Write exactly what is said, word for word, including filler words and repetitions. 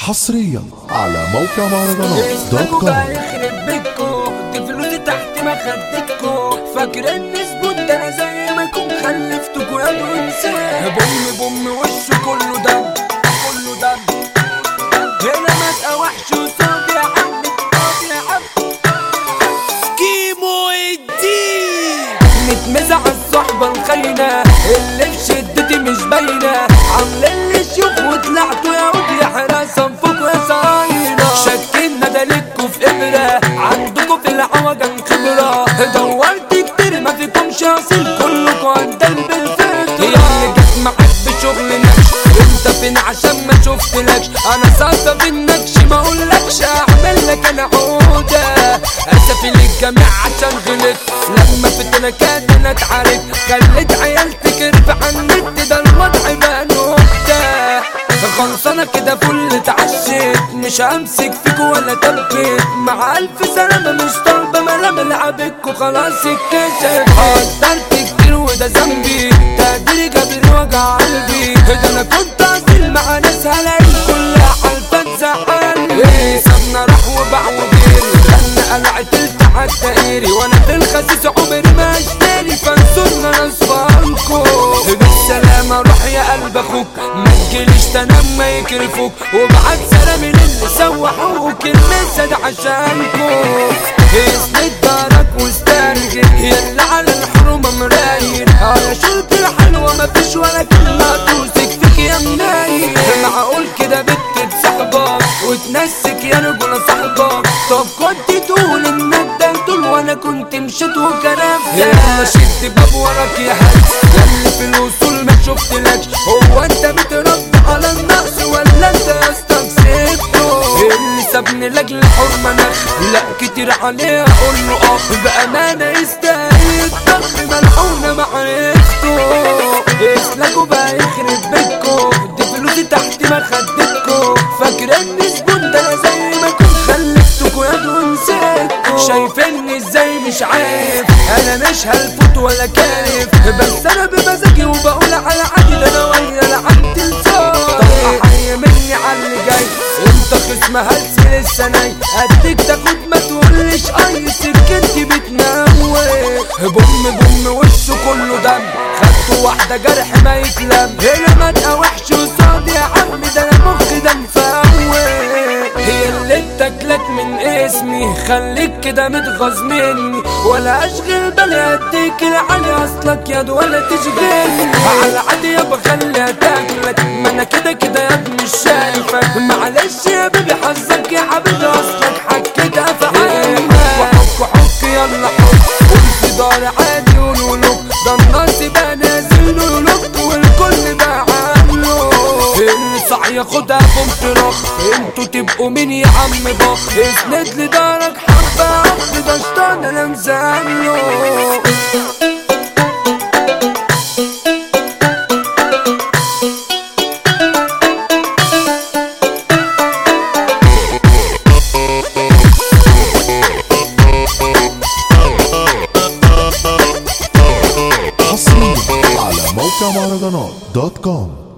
حصريا على موقع مهرجانات دوت كوم. يخرب بيتكو دي فلوسي تحت مخدتكو، فاكر ان زبون ده انا زي ما اكون خلفتكو يا انسان. بوم بوم وشه كله دم كله دم، هنا ما تقوحش وصاد يا عم صاد يا عم. كيمو الدين متمزع الصحبة الخاينة اللي في شدتي مش باينة، عاملين لي شيوخ وطلعتوا يا ودي يا حراسة انفكوا يا صاينة. شكينا دليلكوا في إبرة، عندكوا في العوجن خبرة، دورت كتير ما فيكمش أصيل كلكوا عندن بالفطرة. هي اللي جت معاك بشغل نكش، انت فين عشان ما شفتلكش، انا صاصة في النكش ما اقولكش اعمل لك انا عودة. اسفي للجميع عشان غلط لما في تنكات انا اتعارك، خليت عيال تكرف عن النت ده الوضع بقى نكتة. خلصانة كده فل اتعشيت، مش همسك فيك ولا تبكيت، مع الف سلامة مش طالبة ملام لعبك خلاص اتكشف. قدرت كتير وده ذنبي، تقديري جابر وجع قلبي، ده انا كنت اصيل مع ناس هلاقي كلها حالفة تزعلني. ايه سابنا راح وباع وغيري، انا قلعت التحت تقيري، وانا في الخسيس عمري ما اشتري، فانصرنا نصفانكو. بالسلامة روح يا قلب اخوك، ما تجيليش تنام ما يكرفوك، وبعد سلامي للي سوحوك المسد عشانكو. اسند دارك واسترجل يلا على الحرمة مرايل، على شرط الحلوة مفيش ولا كلمة توسك فيك يا منايل. معقول كده بنت تصاحبك وتنسك يا رجل صاحبك، طب كنت تقول انك ده طول وانا كنت مشيت وكرفت. يلا شد باب وراك يا هلس، ياللي في الوصول ما شفتلكش، هو انت بترد على النقص ولا انت يا اسطى كسبته؟ اللي سابني لاجل الحرمة نخ، لا كتير عليه اقول له اه بامانة يستاهل الضغط ملحونة معرفته. اسلكوا بقى يخرب بيتكو دي فلوسي تحت مخدتكو، فاكر ان زبون ده انا زي ما كنت خلفتكو يا ونسيتكو. شايفيني ازاي مش عارف انا مش هلفوت ولا كارف، بس انا بمزاجي وبقول على عادي، ده انا ويا لعبت الصوت. طب احيي مني على اللي جاي، انت خصم هلس لسه ناي، اديك تاخد ما تقولش اي سكنتي بتنوي. بوم بوم وشه كله دم، خدت واحدة جرح ما يتلم، هنا ما تقوحش وصاد يا عم ده انا مخي ده مفوي. هي اللي اتاكلك من اسمي، خليك كده متغاظ مني، ولا اشغل بالي اديك العالي اصلك ياد ولا تشغلني. على عادي يابا خليها تاكلك، ما انا كده كده يا ابني مش شايفك، معلش يا بيبي حظك يا حبيبي اصلك حكيتها في عينك. وحك وحك يلا حك، قلت دار عادي ولولوك، ده الناس بقى نازل لولوك والكل بقى عامله. اللي صح ياخدها بومترخ، انتوا تبقوا مين يا عم بخ، اسند لدارك حبة عقد ده شطان انا مزامله. حصريا على موقع مهرجانات دوت كوم.